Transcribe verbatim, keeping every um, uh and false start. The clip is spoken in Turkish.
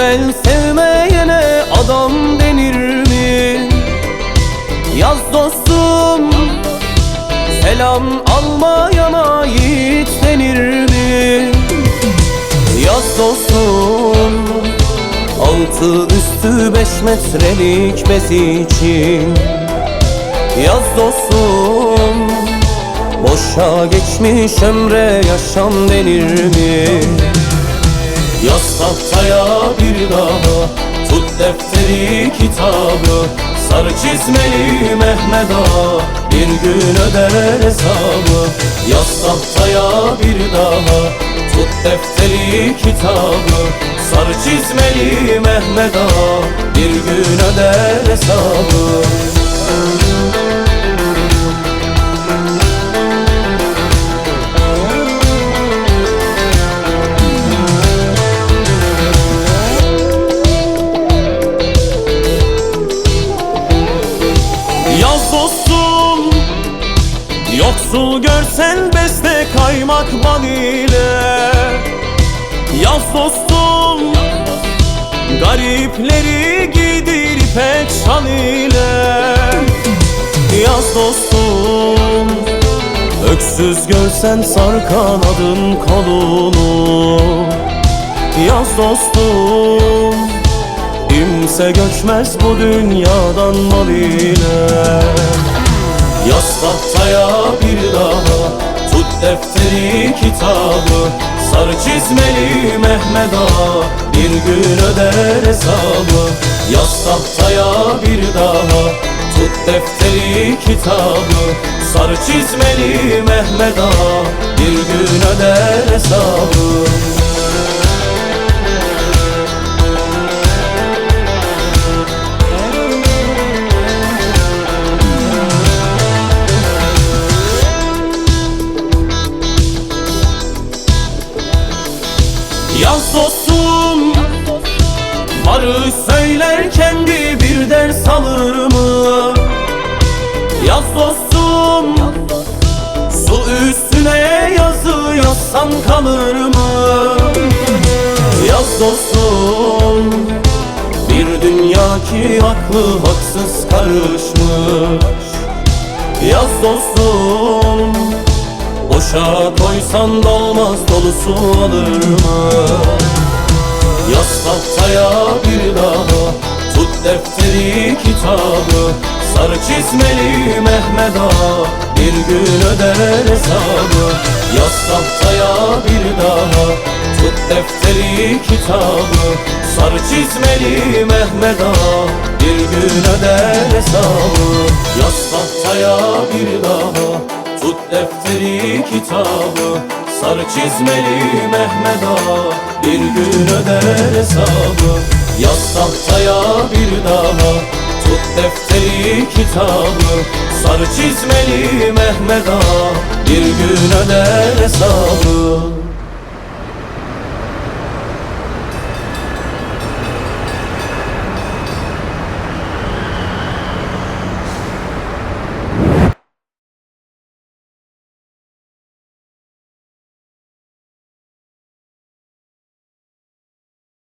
Güzel sevmeyene adam denir mi? Yaz dostum, selam almayana yiğit denir mi? Yaz dostum, altı üstü beş metrelik bez için. Yaz dostum, boşa geçmiş ömre yaşam denir mi? Yaz tahtaya bir daha, tut defteri kitabı, sarı çizmeli Mehmet Ağa bir gün öder hesabı. Yaz tahtaya bir daha, tut defteri kitabı, sarı çizmeli Mehmet Ağa bir gün öder hesabı. Yaz dostum, yoksul görsen beste kaymak bal ile. Yaz dostum, garipleri giydir ipek şal ile. Yaz dostum, öksüz görsen sar kanadın kolunu. Yaz dostum, kimse göçmez bu dünyadan mal ile. Yaz tahtaya bir daha, tut defteri kitabı, sarı çizmeli Mehmet Ağa bir gün öder hesabı. Yaz tahtaya bir daha, tut defteri kitabı, sarı çizmeli Mehmet Ağa bir gün öder hesabı. Yaz dostum, barış söylerken bir ders alır mı? Yaz dostum, su üstüne yazı yazsan kalır mı? Yaz dostum, bir dünya ki aklı haksız karışmış. Yaz dostum, boşa koysan dolmaz dolusu alır mı? Yaz tahtaya bir daha, tut defteri kitabı, sarı çizmeli Mehmet Ağa bir gün öder hesabı. Yaz tahtaya bir daha, tut defteri kitabı, sarı çizmeli Mehmet Ağa bir gün öder hesabı. Yaz tahtaya bir daha, tut defteri kitabı, sarı çizmeli Mehmet Ağa bir gün öder hesabı. Yaz tahtaya bir daha, tut defteri kitabı, sarı çizmeli Mehmet Ağa bir gün öder hesabı.